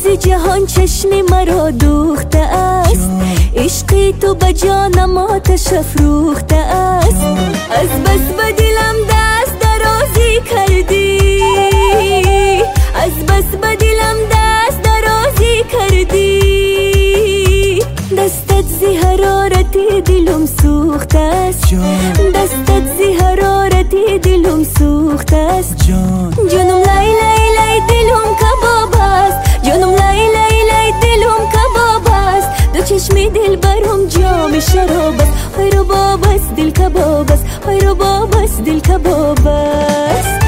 جهان چشم مرا دوخته است، عشق تو به جانم آتش افروخته است. از بس به دلم دست درازی کردی، از بس به دلم دست درازی کردی. دستت زی حرارت دلم سوخته است، دستت زی حرارت دلم سوخته است. جانم لای لای لای دلم کباب است، جانم لای لای لای دلم کباب است. دو چشم دل برم جام شراب است، های رباب است دل کباب است، های رباب است دل کباب است.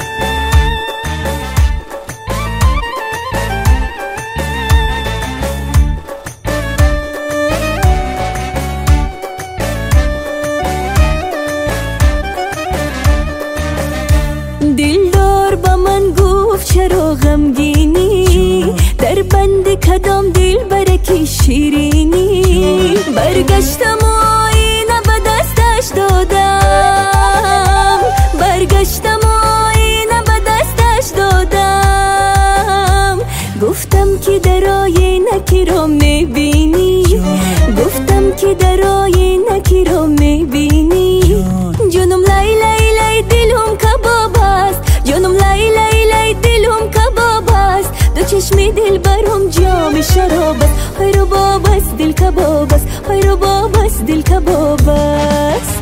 دلدار با من گفت چرا غمگینی، در بند کدام دل برکی شیرینی. برگشتم و آینه به دستش دادم، برگشتم و آینه به دستش دادم. گفتم که در آینه کی را میبینی، گفتم که در آینه کی را میبینی. جانم لای لای لای دلم کباب است، جانم لای لای لای دلم کباب است. دو چشم دل برم جام شراب است، های رباب است دل کباب است، های رباب است دل کباب است.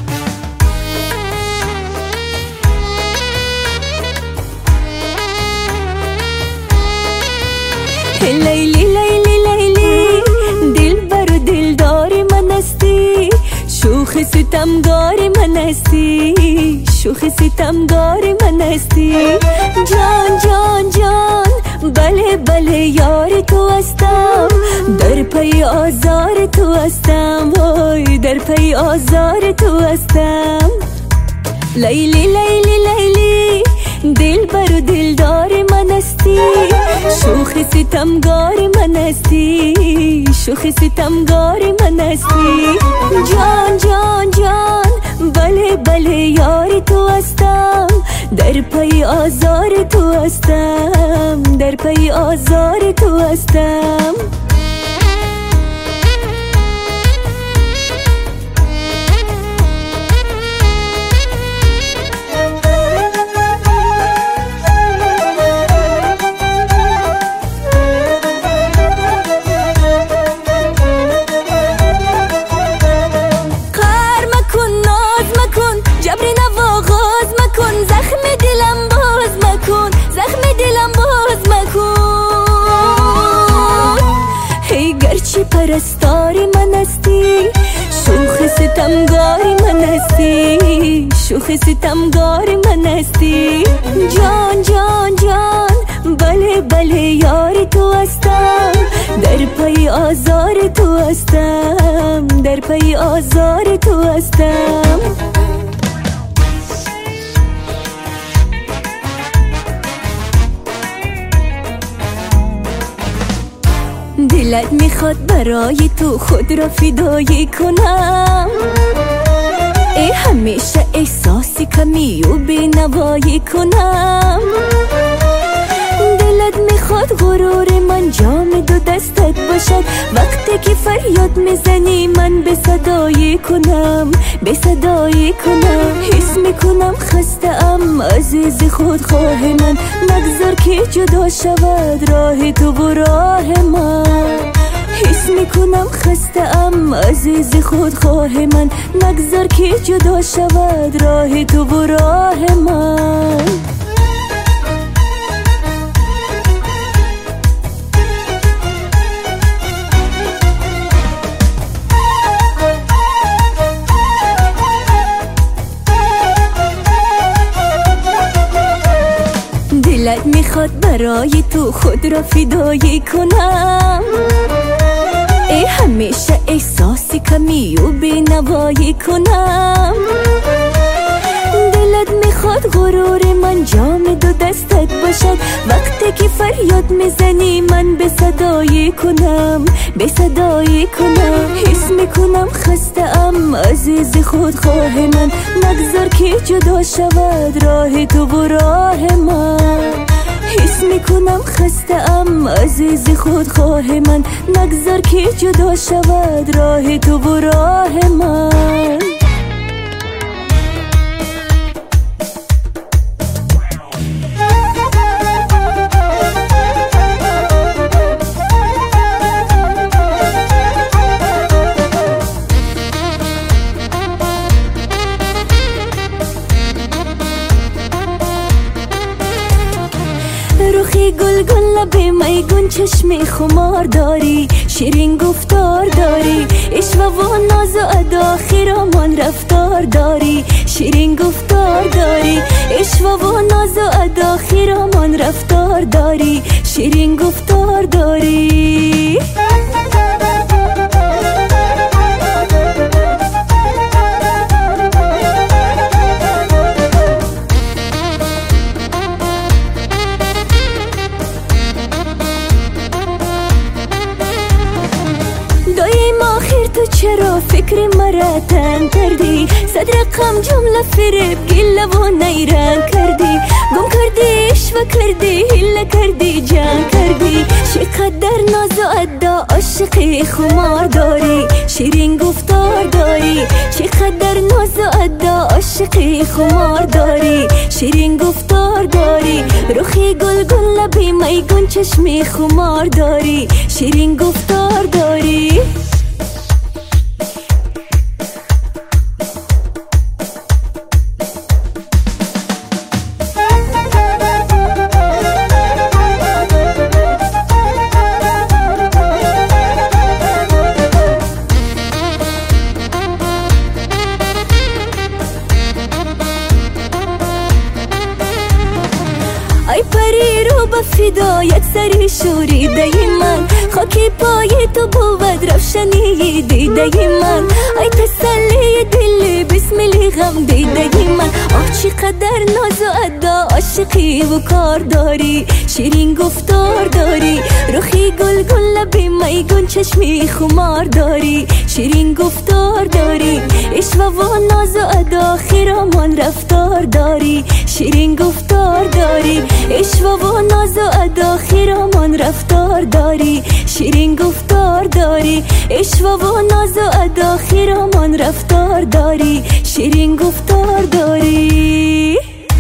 لیلی لیلی لیلی دل بر و دلدار من استی، شوخ ستمگار من استی، شوخ ستمگار من استی. جان جان جان بله بله یار تو هستم، در پی آزار تو هستم، وای در پی آزار تو هستم. لیلی لیلی لیلی دل بر و دلدار من استی، شوخ ستمگار من استی، شوخ ستمگار من استی. جان جان جان بله بله یار تو هستم، در پی آزار تو هستم، در پی آزار تو هستم. زخم دلم باز مکن، زخم دلم باز مکن. ای گرچه پرستار من هستی، شوخ ستمگار من هستی، شوخ ستمگار من هستی. جان جان جان بله بله یار تو هستم، در پی آزار تو هستم، در پی آزار تو هستم. دلت میخواد برای تو خود را فدایی کنم، ای همیشه احساسی کمی و بینوایی کنم. دلت میخواد غرور من جام دو دستت باشد، وقتی که فریاد میزنی من به صدایی کنم، به صدایی کنم. حس میکنم خسته ام عزیز خودخواه من، نگذار که جدا شود راه تو و راه من. حس میکنم خسته ام عزیز خودخواه من، نگذار که جدا شود راه تو و راه من. دلت میخواد برای تو خود را فدایی کنم، ای همیشه احساسی کمی و بینوایی کنم. دلت میخواد غرور من جام دو دستت باشد، وقتی که فریاد میزنی من به صدایی کنم، به صدایی کنم. حس میکنم خسته ام عزیز خودخواه من، نگذار که جدا شود راه تو و راه من. حس میکنم خسته ام عزیز خودخواه من، نگذار که جدا شود راه تو و راه من. روخی گل گل لب میگون چشم خمار داری، شیرین گفتار داری، عشق و ناز و ادا خیرامان رفتار داری، شیرین گفتار داری، عشق و ناز و ادا خیرامان رفتار داری، شیرین گفتار داری. تو چرا فکر مرا تنگ کردی؟ صد رقم جمله فریب گله و نیرنگ کردی، گم کردی عشق کردی هله کردی جنگ کردی، چقدر ناز و ادا عاشق خمار داری، شیرین گفتار داری، چقدر ناز و ادا عاشق خمار داری، شیرین گفتار داری. روخی گل گل لب میگون چشم خمار داری، شیرین گفتار داری. ای پری رو به فدایت سری شوریده من، خاکی پای تو بود روشنی دیده من، ای تسلی دل بسملی غم دیده من. آه چقدر ناز و ادا عاشقی و کار داری، شیرین گفتار داری، روخی گل گل لب میگون چشمی خمار داری، شیرین گفتار داری، عشق و ناز و ادا خیرامان رفتار داری، شیرین گفتار داری، عشق و ناز و ادا خیرامان رفتار داری، شیرین گفتار داری، عشق و ناز و ادا خیرامان رفتار داری، شیرین گفتار داری.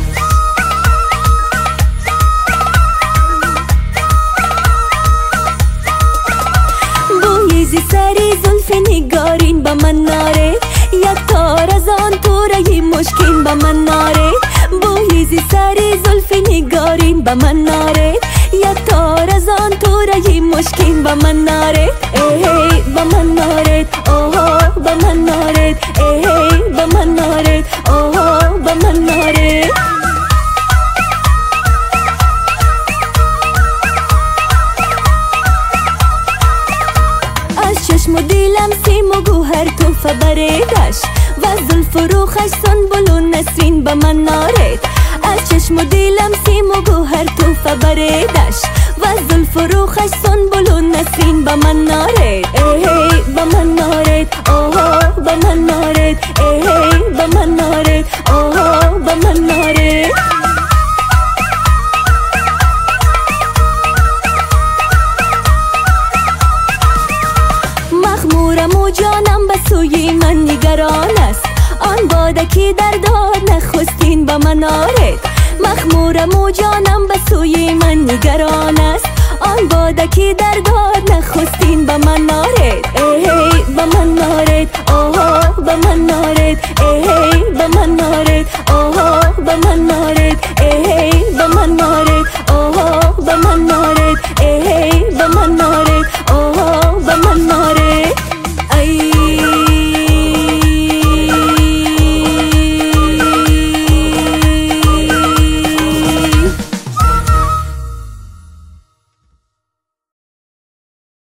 بوی سری زلف نگارین با من ناره، یک تار از آن پورای مشکین با من ناره، بوی سری زلف نگارین با من ناره، یک تار از آن پورای مشکین با من ناره، ای با من ناره، اوه با من ناره، ای با من ناره، اوه با من ناره. از چشم و دیلم سیم و گوهر توفه بریدش، و زلف و روخش سنبل و نسرین با من نارد. از چشم و دیلم سیم و گوهر توفه بریدش، و زلف و روخش سنبل و نسرین با من نارد، ای با من نارد، اوه با من نارد، ای با من نارد، اوه با من نارد. مخمورم و جانم به سوی من نگران است، آن باده که در داد نخستین با من آرد. مخمورم و جانم به سوی من نگران است، آن باده که در داد نخستین با من آرد، ای با من آرد، اوه با من آرد، ای